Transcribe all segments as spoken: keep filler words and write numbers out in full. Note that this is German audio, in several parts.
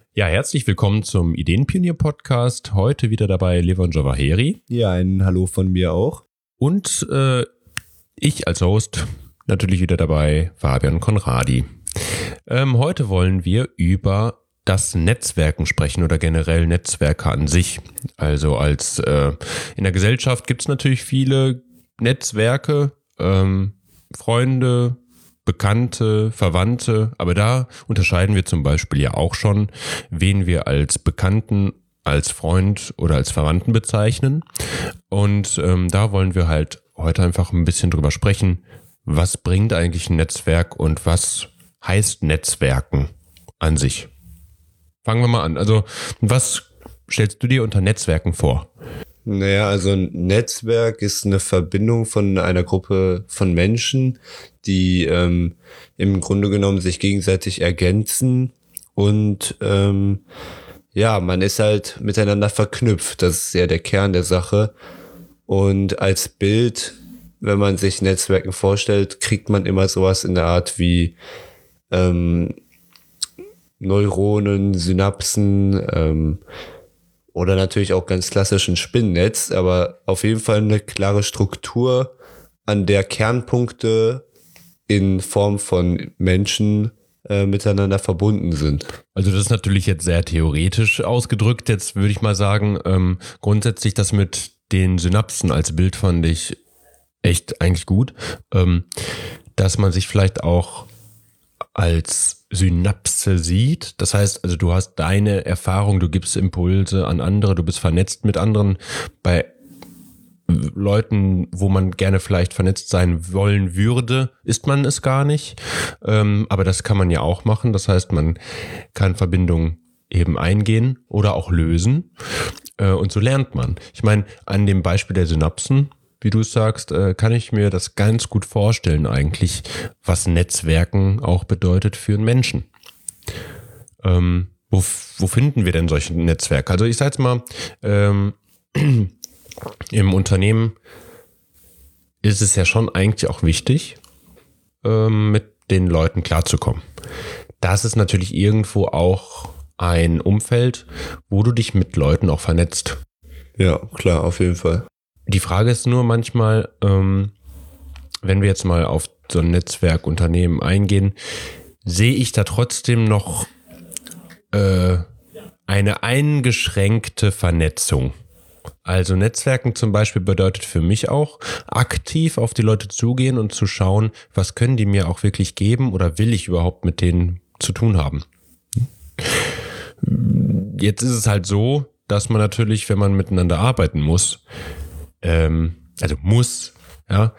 Ja, herzlich willkommen zum Ideenpionier-Podcast. Heute wieder dabei Levon Javaheri. Ja, ein Hallo von mir auch. Und äh, ich als Host natürlich wieder dabei, Fabian Conradi. Ähm, heute wollen wir über das Netzwerken sprechen oder generell Netzwerke an sich. Also als äh, in der Gesellschaft gibt es natürlich viele Netzwerke, ähm, Freunde, Bekannte, Verwandte, aber da unterscheiden wir zum Beispiel ja auch schon, wen wir als Bekannten, als Freund oder als Verwandten bezeichnen. Und ähm, da wollen wir halt heute einfach ein bisschen drüber sprechen, was bringt eigentlich ein Netzwerk und was heißt Netzwerken an sich. Fangen wir mal an. Also was stellst du dir unter Netzwerken vor? Naja, also ein Netzwerk ist eine Verbindung von einer Gruppe von Menschen, die ähm, im Grunde genommen sich gegenseitig ergänzen und ähm, ja, man ist halt miteinander verknüpft. Das ist ja der Kern der Sache. Und als Bild, wenn man sich Netzwerken vorstellt, kriegt man immer sowas in der Art wie ähm, Neuronen, Synapsen, ähm, oder natürlich auch ganz klassisch ein Spinnennetz, aber auf jeden Fall eine klare Struktur, an der Kernpunkte in Form von Menschen äh, miteinander verbunden sind. Also das ist natürlich jetzt sehr theoretisch ausgedrückt. Jetzt würde ich mal sagen, ähm, grundsätzlich das mit den Synapsen als Bild fand ich echt eigentlich gut, ähm, dass man sich vielleicht auch als Synapse sieht. Das heißt, also du hast deine Erfahrung, du gibst Impulse an andere, du bist vernetzt mit anderen. Bei Leuten, wo man gerne vielleicht vernetzt sein wollen würde, ist man es gar nicht. Ähm, aber das kann man ja auch machen. Das heißt, man kann Verbindungen eben eingehen oder auch lösen. Äh, und so lernt man. Ich meine, an dem Beispiel der Synapsen, wie du es sagst, kann ich mir das ganz gut vorstellen eigentlich, was Netzwerken auch bedeutet für einen Menschen. Ähm, wo, wo finden wir denn solche Netzwerke? Also ich sage jetzt mal, ähm, im Unternehmen ist es ja schon eigentlich auch wichtig, ähm, mit den Leuten klarzukommen. Das ist natürlich irgendwo auch ein Umfeld, wo du dich mit Leuten auch vernetzt. Ja, klar, auf jeden Fall. Die Frage ist nur manchmal, ähm, wenn wir jetzt mal auf so ein Netzwerkunternehmen eingehen, sehe ich da trotzdem noch äh, eine eingeschränkte Vernetzung. Also Netzwerken zum Beispiel bedeutet für mich auch, aktiv auf die Leute zugehen und zu schauen, was können die mir auch wirklich geben oder will ich überhaupt mit denen zu tun haben. Jetzt ist es halt so, dass man natürlich, wenn man miteinander arbeiten muss, ähm, also muss, ja,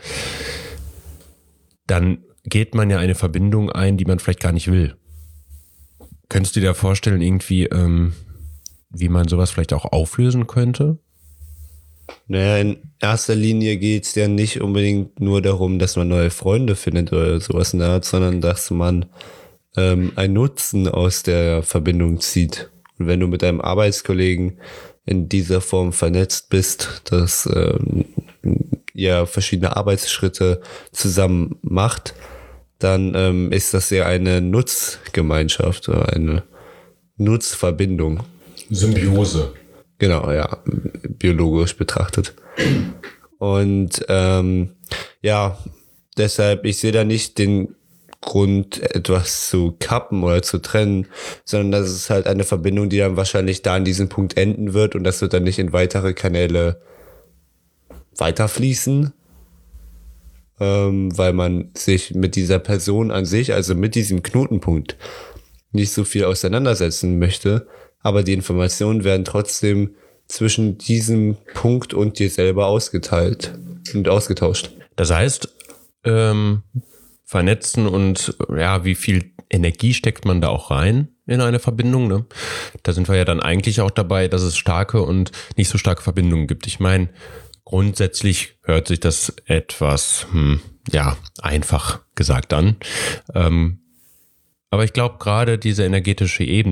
dann geht man ja eine Verbindung ein, die man vielleicht gar nicht will. Könntest du dir vorstellen, irgendwie, ähm, wie man sowas vielleicht auch auflösen könnte? Naja, in erster Linie geht es ja nicht unbedingt nur darum, dass man neue Freunde findet oder sowas in der Art, sondern dass man ähm, einen Nutzen aus der Verbindung zieht. Und wenn du mit deinem Arbeitskollegen in dieser Form vernetzt bist, dass ähm, ihr verschiedene Arbeitsschritte zusammen macht, dann ähm, ist das ja eine Nutzgemeinschaft oder eine Nutzverbindung. Symbiose. Genau, ja, biologisch betrachtet. Und ähm, ja, deshalb, ich sehe da nicht den Grund, etwas zu kappen oder zu trennen, sondern das ist halt eine Verbindung, die dann wahrscheinlich da an diesem Punkt enden wird und das wird dann nicht in weitere Kanäle weiterfließen, ähm, weil man sich mit dieser Person an sich, also mit diesem Knotenpunkt, nicht so viel auseinandersetzen möchte, aber die Informationen werden trotzdem zwischen diesem Punkt und dir selber ausgeteilt und ausgetauscht. Das heißt, ähm, vernetzen und ja, wie viel Energie steckt man da auch rein in eine Verbindung, ne? Da sind wir ja dann eigentlich auch dabei, dass es starke und nicht so starke Verbindungen gibt. Ich meine, grundsätzlich hört sich das etwas, hm, ja, einfach gesagt an. Ähm, aber ich glaube, gerade diese energetische Ebene,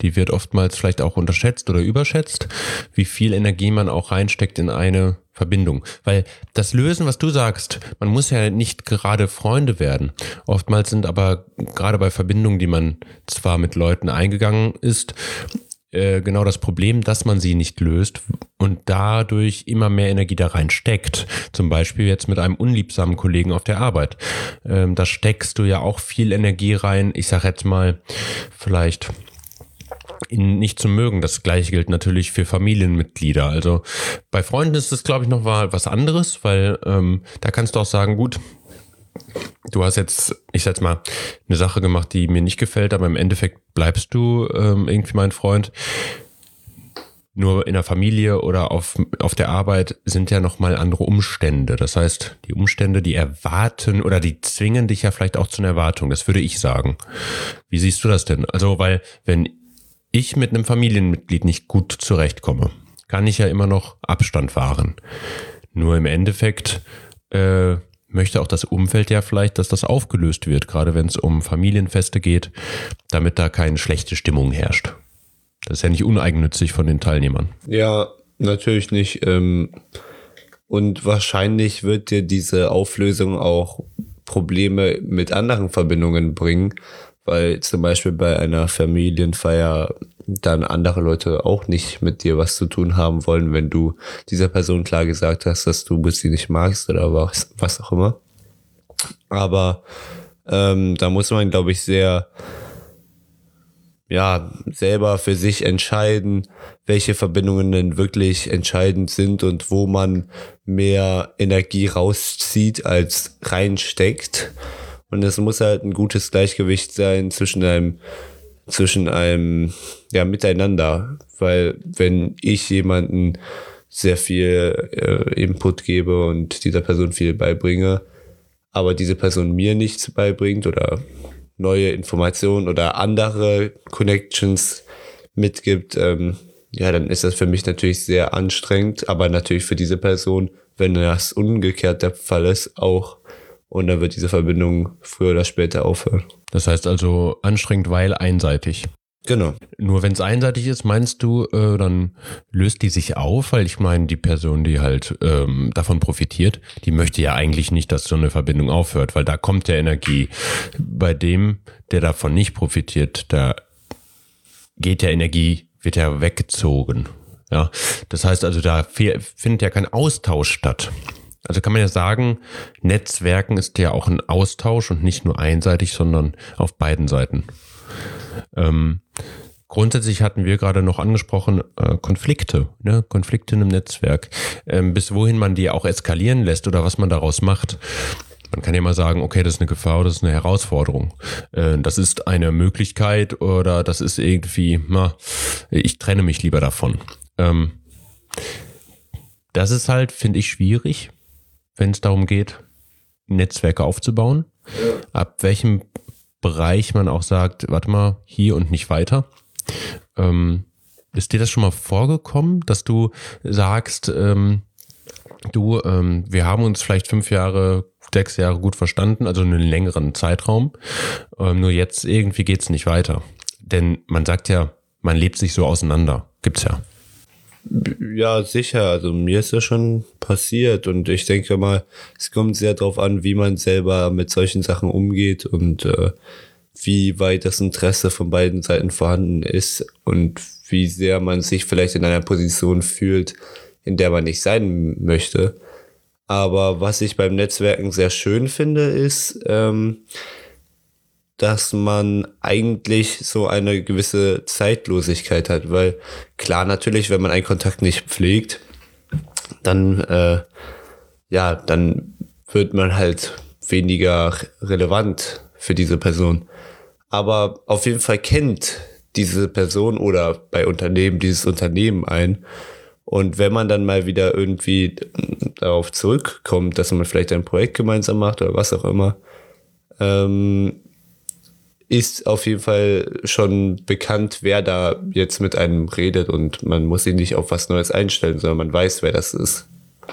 Die wird oftmals vielleicht auch unterschätzt oder überschätzt, wie viel Energie man auch reinsteckt in eine Verbindung. Weil das Lösen, was du sagst, man muss ja nicht gerade Freunde werden. Oftmals sind aber gerade bei Verbindungen, die man zwar mit Leuten eingegangen ist, äh, genau das Problem, dass man sie nicht löst und dadurch immer mehr Energie da reinsteckt. Zum Beispiel jetzt mit einem unliebsamen Kollegen auf der Arbeit. Ähm, da steckst du ja auch viel Energie rein. Ich sag jetzt mal, vielleicht ihn nicht zu mögen. Das Gleiche gilt natürlich für Familienmitglieder. Also bei Freunden ist das, glaube ich, noch mal was anderes, weil ähm, da kannst du auch sagen, gut, du hast jetzt, ich sag jetzt mal, eine Sache gemacht, die mir nicht gefällt, aber im Endeffekt bleibst du ähm, irgendwie mein Freund. Nur in der Familie oder auf, auf der Arbeit sind ja nochmal andere Umstände. Das heißt, die Umstände, die erwarten oder die zwingen dich ja vielleicht auch zu einer Erwartung. Das würde ich sagen. Wie siehst du das denn? Also, weil wenn ich mit einem Familienmitglied nicht gut zurechtkomme, kann ich ja immer noch Abstand wahren. Nur im Endeffekt äh, möchte auch das Umfeld ja vielleicht, dass das aufgelöst wird, gerade wenn es um Familienfeste geht, damit da keine schlechte Stimmung herrscht. Das ist ja nicht uneigennützig von den Teilnehmern. Ja, natürlich nicht. Und wahrscheinlich wird dir diese Auflösung auch Probleme mit anderen Verbindungen bringen, weil zum Beispiel bei einer Familienfeier dann andere Leute auch nicht mit dir was zu tun haben wollen, wenn du dieser Person klar gesagt hast, dass du sie nicht magst oder was, was auch immer. Aber ähm, da muss man, glaube ich, sehr ja selber für sich entscheiden, welche Verbindungen denn wirklich entscheidend sind und wo man mehr Energie rauszieht als reinsteckt. Und es muss halt ein gutes Gleichgewicht sein zwischen einem, zwischen einem, ja, Miteinander. Weil wenn ich jemanden sehr viel äh, Input gebe und dieser Person viel beibringe, aber diese Person mir nichts beibringt oder neue Informationen oder andere Connections mitgibt, ähm, ja, dann ist das für mich natürlich sehr anstrengend, aber natürlich für diese Person, wenn das umgekehrt der Fall ist, auch. Und dann wird diese Verbindung früher oder später aufhören. Das heißt also anstrengend, weil einseitig. Genau. Nur wenn es einseitig ist, meinst du, äh, dann löst die sich auf? Weil ich meine, die Person, die halt ähm, davon profitiert, die möchte ja eigentlich nicht, dass so eine Verbindung aufhört, weil da kommt ja Energie. Bei dem, der davon nicht profitiert, da geht ja Energie, wird ja weggezogen. Ja, das heißt also, da findet ja kein Austausch statt. Also kann man ja sagen, Netzwerken ist ja auch ein Austausch und nicht nur einseitig, sondern auf beiden Seiten. Ähm, grundsätzlich hatten wir gerade noch angesprochen, äh, Konflikte, ne? Konflikte in einem Netzwerk. Ähm, bis wohin man die auch eskalieren lässt oder was man daraus macht. Man kann ja mal sagen, okay, das ist eine Gefahr oder das ist eine Herausforderung. Äh, das ist eine Möglichkeit oder das ist irgendwie, na, ich trenne mich lieber davon. Ähm, das ist halt, finde ich, schwierig, wenn es darum geht, Netzwerke aufzubauen. Ja. Ab welchem Bereich man auch sagt, warte mal, hier und nicht weiter. Ähm, ist dir das schon mal vorgekommen, dass du sagst, ähm, du, ähm, wir haben uns vielleicht fünf Jahre, sechs Jahre gut verstanden, also einen längeren Zeitraum, ähm, nur jetzt irgendwie geht's nicht weiter. Denn man sagt ja, man lebt sich so auseinander. Gibt's ja. Ja, sicher. Also mir ist das schon passiert und ich denke mal, es kommt sehr darauf an, wie man selber mit solchen Sachen umgeht und äh, wie weit das Interesse von beiden Seiten vorhanden ist und wie sehr man sich vielleicht in einer Position fühlt, in der man nicht sein möchte. Aber was ich beim Netzwerken sehr schön finde, ist, ähm, dass man eigentlich so eine gewisse Zeitlosigkeit hat, weil klar, natürlich, wenn man einen Kontakt nicht pflegt, dann, äh, ja, dann wird man halt weniger relevant für diese Person. Aber auf jeden Fall kennt diese Person oder bei Unternehmen dieses Unternehmen ein. Und wenn man dann mal wieder irgendwie darauf zurückkommt, dass man vielleicht ein Projekt gemeinsam macht oder was auch immer, ähm, ist auf jeden Fall schon bekannt, wer da jetzt mit einem redet und man muss sich nicht auf was Neues einstellen, sondern man weiß, wer das ist.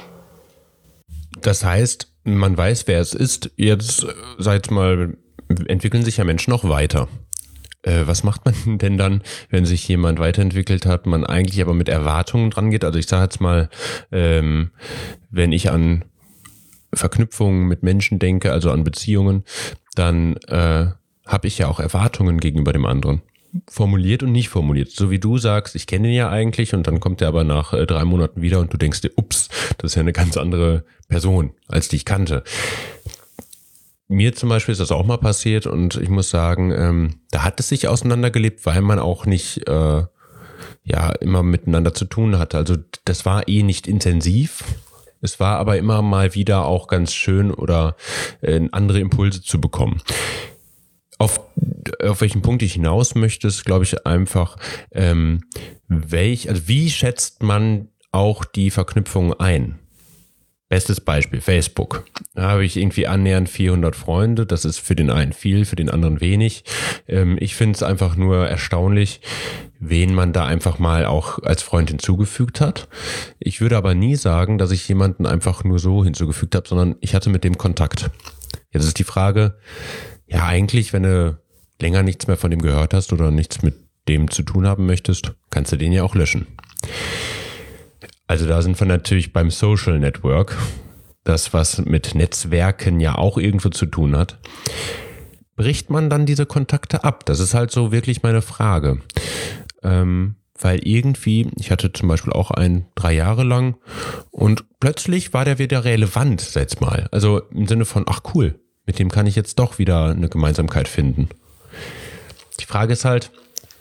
Das heißt, man weiß, wer es ist. Jetzt, sag mal, entwickeln sich ja Menschen auch weiter. Äh, was macht man denn dann, wenn sich jemand weiterentwickelt hat, man eigentlich aber mit Erwartungen dran geht? Also ich sage jetzt mal, ähm, wenn ich an Verknüpfungen mit Menschen denke, also an Beziehungen, dann äh, habe ich ja auch Erwartungen gegenüber dem anderen. Formuliert und nicht formuliert. So wie du sagst, ich kenne ihn ja eigentlich und dann kommt er aber nach äh, drei Monaten wieder und du denkst dir, ups, das ist ja eine ganz andere Person, als die ich kannte. Mir zum Beispiel ist das auch mal passiert und ich muss sagen, ähm, da hat es sich auseinandergelebt, weil man auch nicht äh, ja immer miteinander zu tun hatte. Also das war eh nicht intensiv. Es war aber immer mal wieder auch ganz schön oder äh, andere Impulse zu bekommen. Auf, auf welchen Punkt ich hinaus möchte, ist, glaube ich, einfach, ähm, welch, also wie schätzt man auch die Verknüpfung ein? Bestes Beispiel, Facebook. Da habe ich irgendwie annähernd vierhundert Freunde. Das ist für den einen viel, für den anderen wenig. Ähm, ich finde es einfach nur erstaunlich, wen man da einfach mal auch als Freund hinzugefügt hat. Ich würde aber nie sagen, dass ich jemanden einfach nur so hinzugefügt habe, sondern ich hatte mit dem Kontakt. Jetzt ist die Frage, ja, eigentlich, wenn du länger nichts mehr von dem gehört hast oder nichts mit dem zu tun haben möchtest, kannst du den ja auch löschen. Also da sind wir natürlich beim Social Network, das, was mit Netzwerken ja auch irgendwo zu tun hat. Bricht man dann diese Kontakte ab? Das ist halt so wirklich meine Frage. Ähm, weil irgendwie, ich hatte zum Beispiel auch einen drei Jahre lang und plötzlich war der wieder relevant, sag mal. Also im Sinne von, ach cool, mit dem kann ich jetzt doch wieder eine Gemeinsamkeit finden. Die Frage ist halt,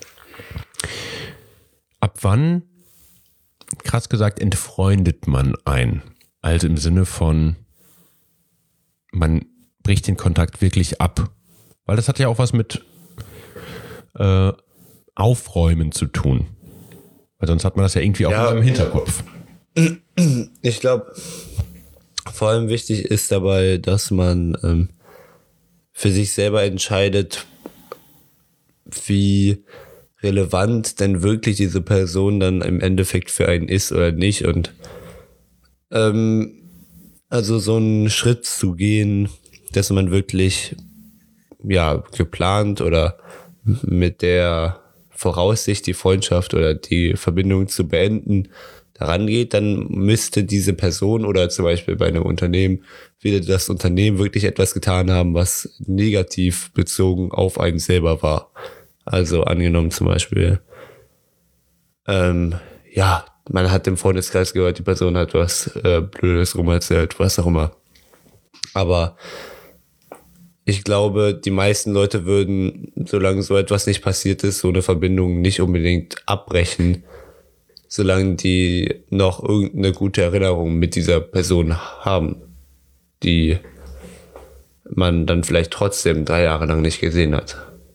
ab wann, krass gesagt, entfreundet man ein? Also im Sinne von, man bricht den Kontakt wirklich ab. Weil das hat ja auch was mit äh, Aufräumen zu tun. Weil sonst hat man das ja irgendwie auch ja, immer im Hinterkopf. Ich glaube, vor allem wichtig ist dabei, dass man ähm, für sich selber entscheidet, wie relevant denn wirklich diese Person dann im Endeffekt für einen ist oder nicht. Und ähm, also so einen Schritt zu gehen, dass man wirklich ja geplant oder mit der Voraussicht, die Freundschaft oder die Verbindung zu beenden, daran geht, dann müsste diese Person oder zum Beispiel bei einem Unternehmen wieder das Unternehmen wirklich etwas getan haben, was negativ bezogen auf einen selber war. Also angenommen zum Beispiel, ähm, ja, man hat im Freundeskreis gehört, die Person hat was äh, Blödes rumerzählt, was auch immer. Aber ich glaube, die meisten Leute würden, solange so etwas nicht passiert ist, so eine Verbindung nicht unbedingt abbrechen, solange die noch irgendeine gute Erinnerung mit dieser Person haben, die man dann vielleicht trotzdem drei Jahre lang nicht gesehen hat.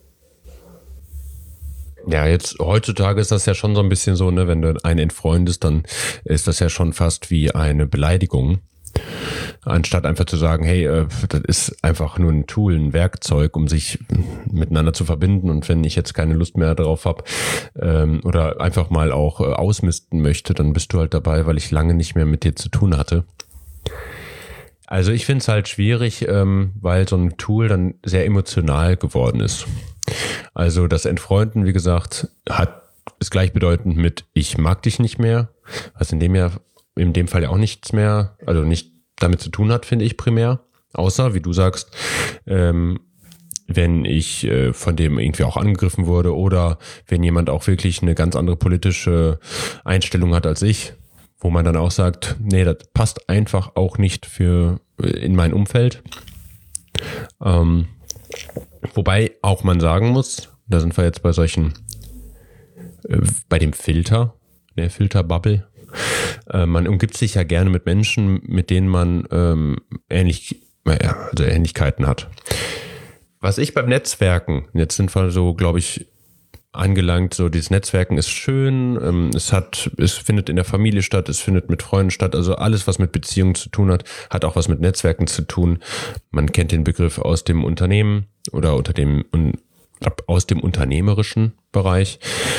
Ja, jetzt heutzutage ist das ja schon so ein bisschen so, ne, wenn du einen entfreundest, dann ist das ja schon fast wie eine Beleidigung. Anstatt einfach zu sagen, hey, äh, das ist einfach nur ein Tool, ein Werkzeug, um sich miteinander zu verbinden. Und wenn ich jetzt keine Lust mehr darauf habe ähm, oder einfach mal auch äh, ausmisten möchte, dann bist du halt dabei, weil ich lange nicht mehr mit dir zu tun hatte. Also ich finde es halt schwierig, ähm, weil so ein Tool dann sehr emotional geworden ist. Also das Entfreunden, wie gesagt, hat ist gleichbedeutend mit ich mag dich nicht mehr, was in dem, ja, in dem Fall ja auch nichts mehr, also nicht damit zu tun hat, finde ich primär. Außer, wie du sagst, ähm, wenn ich äh, von dem irgendwie auch angegriffen wurde oder wenn jemand auch wirklich eine ganz andere politische Einstellung hat als ich, wo man dann auch sagt, nee, das passt einfach auch nicht für in mein Umfeld. Ähm, wobei auch man sagen muss, da sind wir jetzt bei solchen, äh, bei dem Filter, der Filterbubble. Äh, man umgibt sich ja gerne mit Menschen, mit denen man ähm, ähnlich, also Ähnlichkeiten hat. Was ich beim Netzwerken, jetzt sind wir so, glaube ich, angelangt, so dieses Netzwerken ist schön, ähm, es hat, es findet in der Familie statt, es findet mit Freunden statt, also alles, was mit Beziehungen zu tun hat, hat auch was mit Netzwerken zu tun. Man kennt den Begriff aus dem Unternehmen oder unter dem, aus dem unternehmerischen Bereich.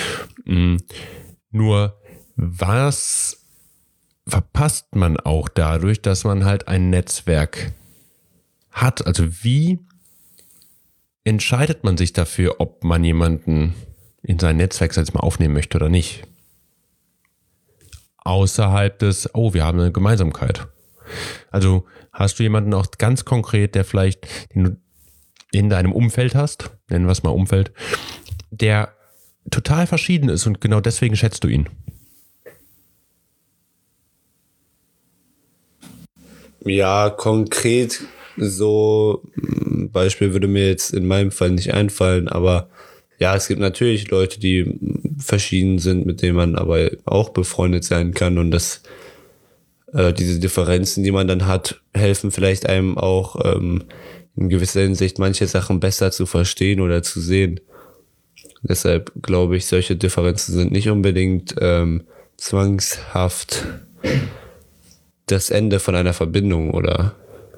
Nur was verpasst man auch dadurch, dass man halt ein Netzwerk hat? Also wie entscheidet man sich dafür, ob man jemanden in sein Netzwerk jetzt mal aufnehmen möchte oder nicht? Außerhalb des, oh, wir haben eine Gemeinsamkeit. Also hast du jemanden auch ganz konkret, der vielleicht den du in deinem Umfeld hast, nennen wir es mal Umfeld, der total verschieden ist und genau deswegen schätzt du ihn? Ja, konkret so ein Beispiel würde mir jetzt in meinem Fall nicht einfallen, aber ja, es gibt natürlich Leute, die verschieden sind, mit denen man aber auch befreundet sein kann und das äh, diese Differenzen, die man dann hat, helfen vielleicht einem auch ähm, in gewisser Hinsicht manche Sachen besser zu verstehen oder zu sehen. Deshalb glaube ich, solche Differenzen sind nicht unbedingt ähm, zwangshaft das Ende von einer Verbindung oder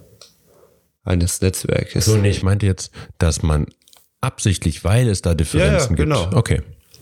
eines Netzwerkes. So, nee, ich meinte jetzt, dass man absichtlich, weil es da Differenzen ja, ja, genau. gibt. Okay.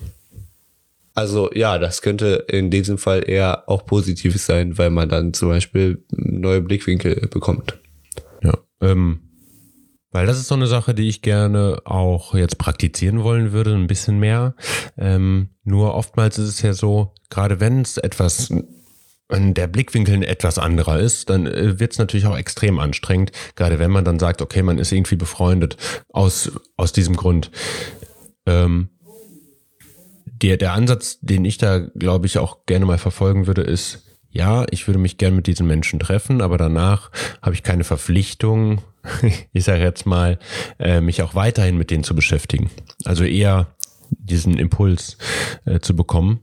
Also ja, das könnte in diesem Fall eher auch positiv sein, weil man dann zum Beispiel neue Blickwinkel bekommt. Ja, ähm, weil das ist so eine Sache, die ich gerne auch jetzt praktizieren wollen würde, ein bisschen mehr. Ähm, nur oftmals ist es ja so, gerade wenn es etwas, wenn der Blickwinkel etwas anderer ist, dann äh, wird es natürlich auch extrem anstrengend, gerade wenn man dann sagt, okay, man ist irgendwie befreundet aus, aus diesem Grund. Ähm, der, der Ansatz, den ich da, glaube ich, auch gerne mal verfolgen würde, ist, ja, ich würde mich gerne mit diesen Menschen treffen, aber danach habe ich keine Verpflichtung, ich sage jetzt mal, äh, mich auch weiterhin mit denen zu beschäftigen. Also eher diesen Impuls äh, zu bekommen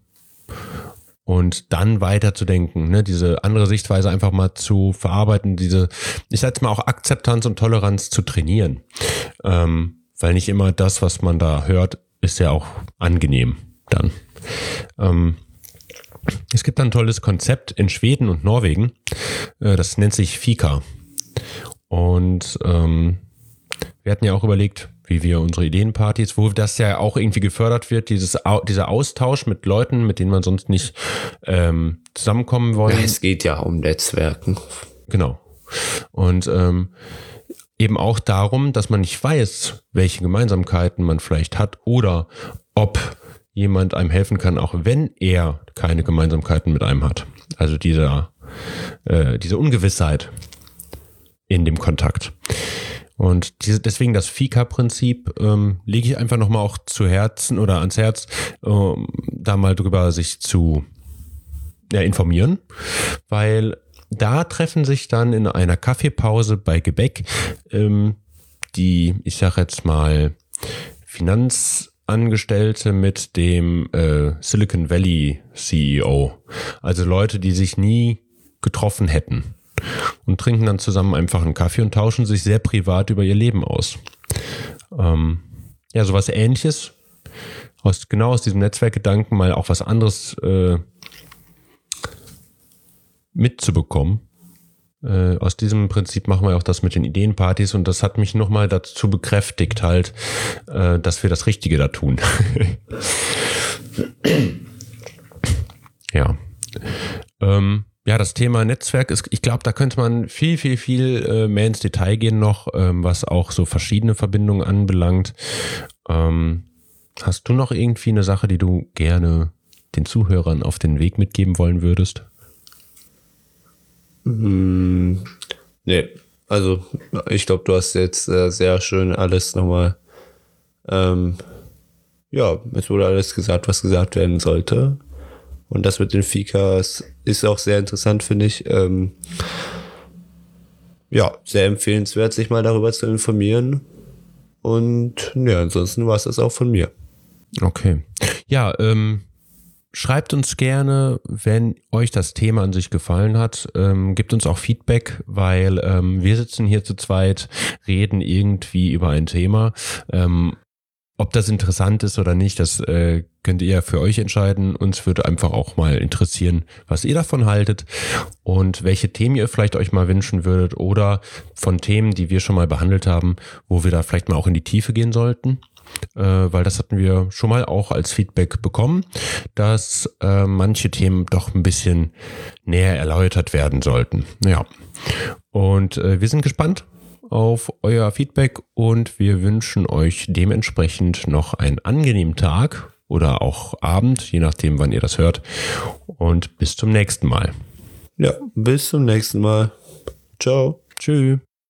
und dann weiterzudenken, ne? Diese andere Sichtweise einfach mal zu verarbeiten, diese, ich sage jetzt mal auch Akzeptanz und Toleranz zu trainieren. Ähm, weil nicht immer das, was man da hört, ist ja auch angenehm dann. Ähm, Es gibt ein tolles Konzept in Schweden und Norwegen, das nennt sich Fika. Und ähm, wir hatten ja auch überlegt, wie wir unsere Ideenpartys, wo das ja auch irgendwie gefördert wird, dieses, dieser Austausch mit Leuten, mit denen man sonst nicht ähm, zusammenkommen wollen. Ja, es geht ja um Netzwerken. Genau. Und ähm, eben auch darum, dass man nicht weiß, welche Gemeinsamkeiten man vielleicht hat oder ob jemand einem helfen kann, auch wenn er keine Gemeinsamkeiten mit einem hat. Also dieser, äh, diese Ungewissheit in dem Kontakt. Und diese, deswegen das Fika-Prinzip ähm, lege ich einfach nochmal auch zu Herzen oder ans Herz, ähm, da mal drüber sich zu ja, informieren, weil da treffen sich dann in einer Kaffeepause bei Gebäck ähm, die, ich sage jetzt mal, Finanzangestellte mit dem äh, Silicon Valley C E O. Also Leute, die sich nie getroffen hätten und trinken dann zusammen einfach einen Kaffee und tauschen sich sehr privat über ihr Leben aus. Ähm, ja, sowas Ähnliches. Aus, genau aus diesem Netzwerkgedanken mal auch was anderes äh, mitzubekommen. Äh, aus diesem Prinzip machen wir auch das mit den Ideenpartys und das hat mich nochmal dazu bekräftigt halt, äh, dass wir das Richtige da tun. ja. Ähm, ja, das Thema Netzwerk ist, ich glaube, da könnte man viel, viel, viel äh, mehr ins Detail gehen noch, ähm, was auch so verschiedene Verbindungen anbelangt. Ähm, hast du noch irgendwie eine Sache, die du gerne den Zuhörern auf den Weg mitgeben wollen würdest? Hm, nee, also ich glaube, du hast jetzt äh, sehr schön alles nochmal, ähm, ja, es wurde alles gesagt, was gesagt werden sollte. Und das mit den Fikas ist auch sehr interessant, finde ich. Ähm, ja, sehr empfehlenswert, sich mal darüber zu informieren. Und ja, ansonsten war es das auch von mir. Okay. Ja, ähm, schreibt uns gerne, wenn euch das Thema an sich gefallen hat. Ähm, gebt uns auch Feedback, weil ähm, wir sitzen hier zu zweit, reden irgendwie über ein Thema. Ähm, ob das interessant ist oder nicht, das äh, könnt ihr für euch entscheiden. Uns würde einfach auch mal interessieren, was ihr davon haltet und welche Themen ihr vielleicht euch mal wünschen würdet oder von Themen, die wir schon mal behandelt haben, wo wir da vielleicht mal auch in die Tiefe gehen sollten. Äh, weil das hatten wir schon mal auch als Feedback bekommen, dass äh, manche Themen doch ein bisschen näher erläutert werden sollten. Ja, und äh, wir sind gespannt auf euer Feedback und wir wünschen euch dementsprechend noch einen angenehmen Tag oder auch Abend, je nachdem, wann ihr das hört. Und bis zum nächsten Mal. Ja, bis zum nächsten Mal. Ciao. Tschüss.